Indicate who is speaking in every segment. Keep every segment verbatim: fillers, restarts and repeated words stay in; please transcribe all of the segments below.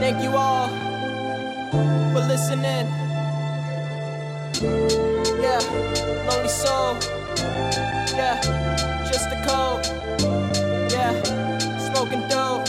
Speaker 1: Thank you all for listening. Yeah, Lonely Soul. Yeah, just a code. Yeah, smoking dope.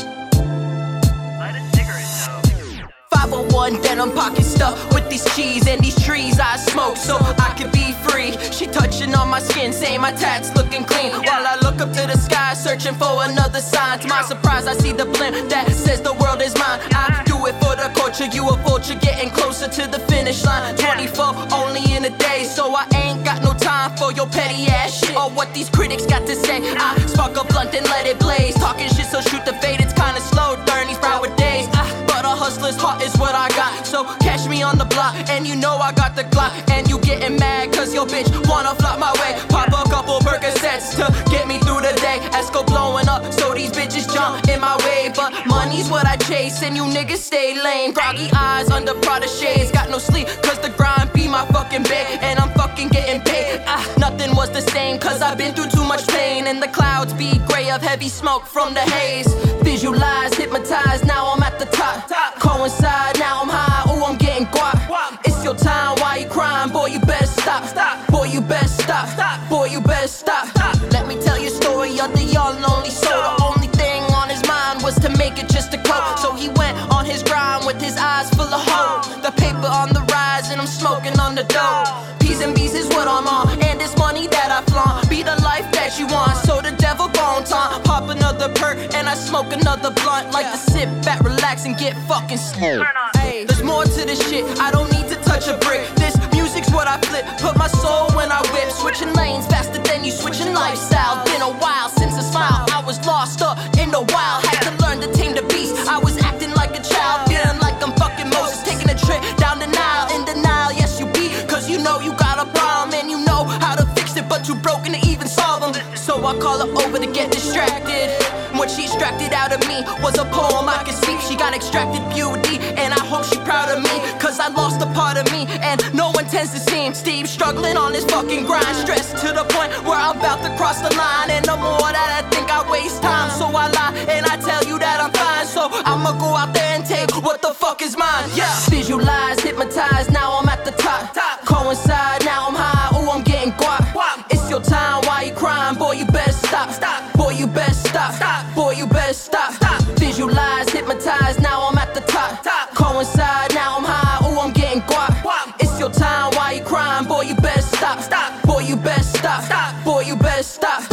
Speaker 2: Light a cigarette though.
Speaker 1: five oh one denim pocket stuffed with these cheese and these trees I smoke so I can be free. She touching on my skin, saying my tats looking clean. While I look up to the sky, searching for another sign. To my surprise, I see the blimp that says the world is mine. I do it for the culture, you a vulture, getting closer to the finish line. twenty-four only in a day, so I ain't got no time for your petty ass shit or what these critics got to say. I spark a blunt and let it blaze, talking shit so shoot the fade. It's kinda slow during these Broward days, I, but a hustler's heart is what I got. So catch me on the block, and you know I got the Glock. And you getting mad cause your bitch wanna flop my way. Pop a couple Percocets to get me through the day. Esco blowing up, so these bitches jump in my way. But money's what I chase, and you niggas stay lame. Groggy eyes under Prada shades, got no sleep cause the grind be my fucking bed. And I'm fucking getting paid. Ah, nothing was the same cause I've been through too much pain. And the clouds be gray of heavy smoke from the haze. Visualize, hypnotize, now I'm at the top. Coincide, now I'm high, ooh I'm getting guap. It's your time, why you crying? Boy you better stop, boy you better stop, boy you better stop. Let me tell you a story of the young lonely soul. The only thing on his mind was to make it just a coat. So he went on his grind with his eyes full of hope. The paper on the rise and I'm smoking on the dough. P's and B's is what I'm on, and it's money that I flaunt. Be the life that you want, so the devil gon' taunt. Pop another perk and I smoke another blunt. Like to sit back, relax and get fucking smooth. Hey, there's more to this shit, I don't need to touch a brick. This music's what I flip, put my soul when I whip. Switching lanes faster than you switching lifestyle. Been a while since I smiled, I was lost up in the wild. Had to learn to tame the beast, I was acting like a child. Feeling like I'm fucking Moses, taking a trip down the Nile. In denial, yes you be, cause you know you got a problem. And you know how to fix it, but too broken to even solve them. So I call her over to get distracted. What she extracted out of me was a poem I could speak. She got extracted beauty, and I hope she proud of me, cause I lost a part of me, and no one tends to seem. Steve struggling on his fucking grind, stressed to the point where I'm about to cross the line. And the more that I think I waste time, so I lie and I tell you that I'm fine. So I'ma go out there and take what the fuck is mine. Yeah. Visualize, hypnotize, now I'm at the top. Coincide, now I'm high, ooh I'm getting guap. It's your time, why you crying? Boy you better stop, boy you better stop, boy you better stop. Visualize, hypnotize, now I'm at the top. Coincide, now I'm high, ooh I'm getting guap. It's your time, why you crying? Boy you better stop, boy you better stop, boy you better stop.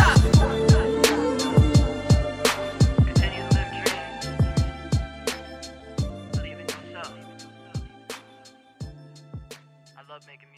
Speaker 2: Continue to live dreams. Believe in yourself. I love making